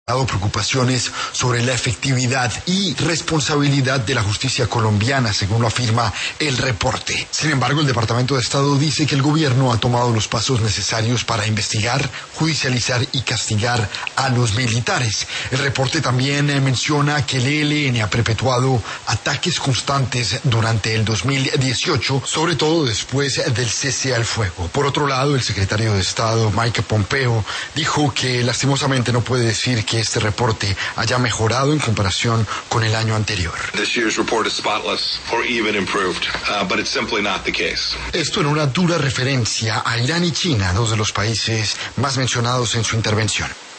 preocupaciones sobre la efectividad y responsabilidad de la justicia colombiana, según lo afirma el reporte. Sin embargo, el Departamento de Estado dice que el gobierno ha tomado los pasos necesarios para investigar, judicializar y castigar a los militares. El reporte también menciona que el ELN ha perpetuado ataques constantes durante el 2018, sobre todo después del cese al fuego. Por otro lado, el secretario de Estado, Mike Pompeo, dijo que lastimosamente no puede decir que este reporte haya mejorado en comparación con el año anterior. Esto en una dura referencia a Irán y China, dos de los países más mencionados en su intervención.